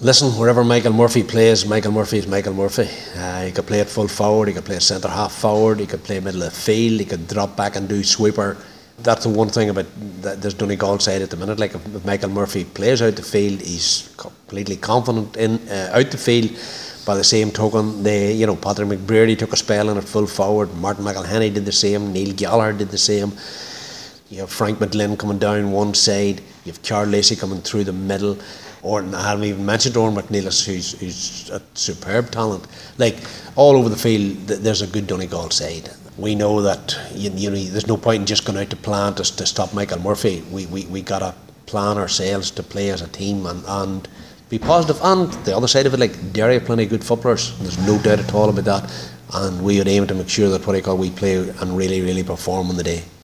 Listen, wherever Michael Murphy plays, Michael Murphy is Michael Murphy. He could play at full forward, he could play at centre half forward, he could play middle of the field, he could drop back and do sweeper. That's the one thing about this Donegal side at the minute. Like if Michael Murphy plays out the field, he's completely confident in out the field. By the same token, Patrick McBrearty took a spell in at full forward. Martin McElhenney did the same. Neil Gallagher did the same. You have Frank McGlynn coming down one side. You have Carl Lacey coming through the middle. I haven't even mentioned Oran McNeilis, who's a superb talent. Like all over the field, there's a good Donegal side. We know that there's no point in just going out to plan to stop Michael Murphy. We got to plan ourselves to play as a team and be positive. And the other side of it, like Derry have plenty of good footballers. There's no doubt at all about that. And we would aim to make sure that we play and really, really perform on the day.